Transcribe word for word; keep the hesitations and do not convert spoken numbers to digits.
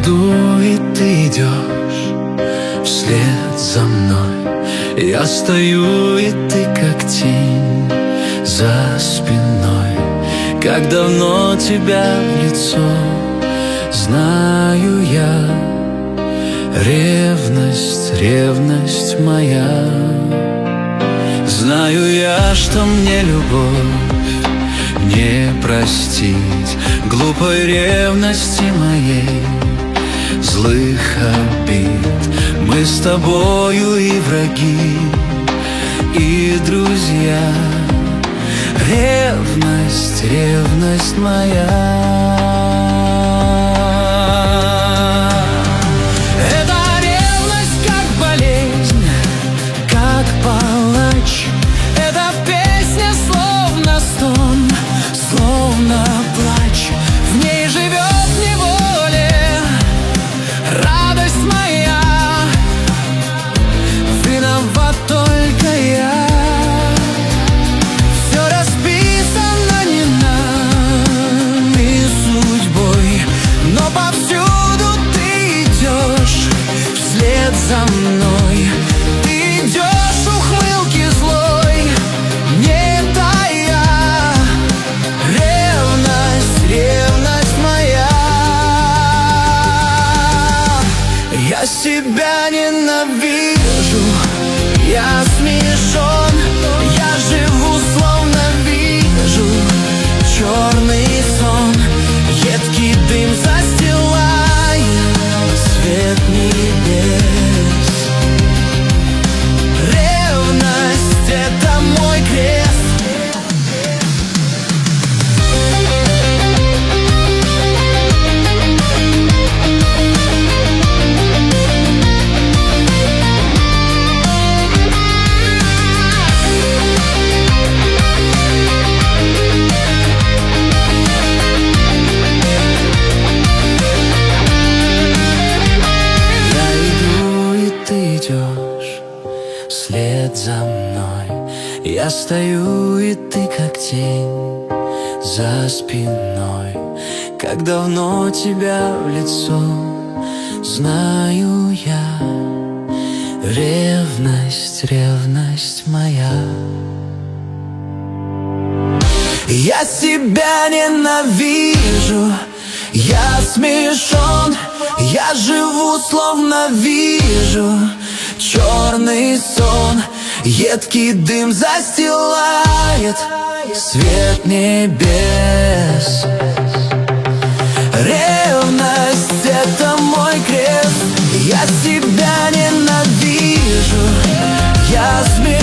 иду, и ты идешь вслед за мной. Я стою, и ты как тень за спиной. Как давно тебя в лицо знаю я. Ревность, ревность моя. Знаю я, что мне любовь не простить глупой ревности моей, злых обид. Мы с тобою и враги, и друзья. Ревность, ревность моя. Это ревность как болезнь, как палач. Это песня словно стон, словно плач. В ней живет в неволе радость моя. Виноват только я. Все расписано не нами судьбой, но повсюду ты идешь вслед за мной. Ты идешь ухмылки злой, не тая. Ревность, ревность моя. Я себя ненавижу, я смешон. Я живу, словно вижу черный сон. Едкий дым застилает свет небес. Ревность — это мой крест. Вслед за мной. Я стою, и ты как тень за спиной. Как давно тебя в лицо знаю я. Ревность, ревность моя. Я себя ненавижу, я смешон. Я живу, словно вижу черный сон. Едкий дым застилает свет небес. Ревность — это мой крест. Я себя ненавижу, я смеюсь.